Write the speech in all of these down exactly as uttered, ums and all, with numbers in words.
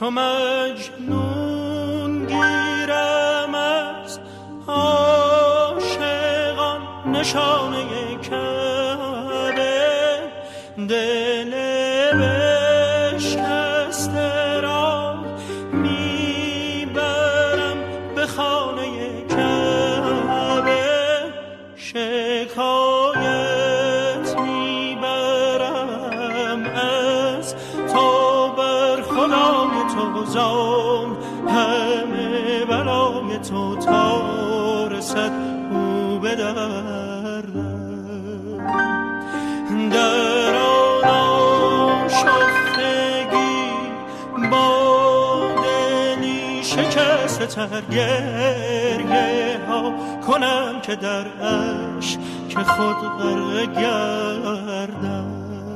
چو مجنون گیرم از عاشقان نشانه کعبه، دل بشکسته را میبرم به خانه کعبه، شکایت میبرم از تو بر خدای تو، زان همه بلای تو تا رسد او به دردم. در آن آشفتگی با دلی شکسته تر گریه ها کنم که در اشک که خود غرق گردم.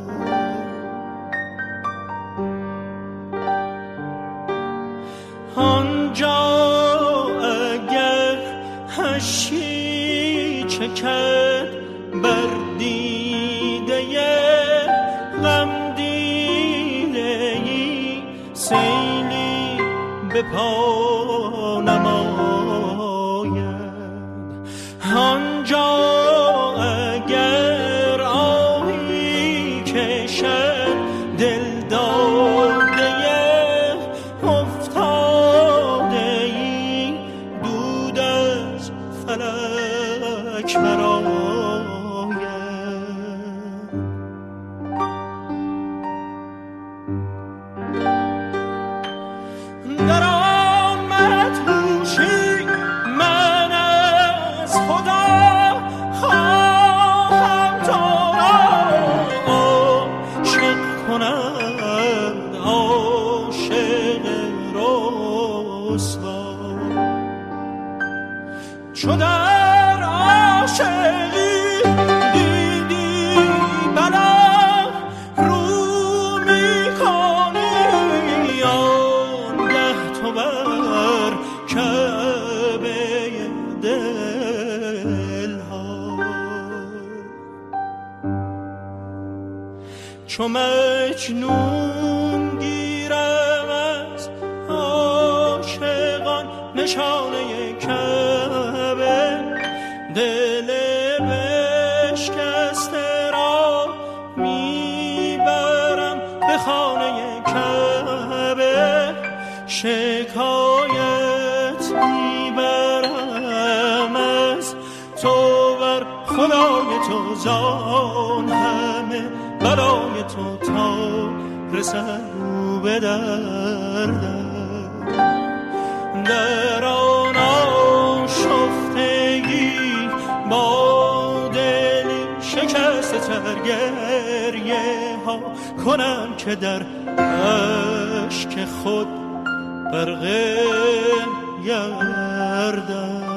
آنجا اگر اشکی چکد بر دیده غم دیده‌ای، سیلی به پا نماید. آنجا اگر آهی کشد دل داده افتاده‌ای، دود از فلک برآید. در آمد هوشی من از خدا خواهم تو را عاشق کند، عاشق رسوا. چو در عاشقی دیدی بلا رو میکنی، آنگه تو بر کعبه دلها. چو مجنون گیرم از عاشقان نشانه کعبه، دل بشکسته را میبرم به خانه کعبه، شکایت میبرم از تو بر خدای تو، زان همه برای تو تا رسد او به دردم. در آن آشفتگی با دلی شکسته تر گریه ها کنم که در اشک خود غرق گردم.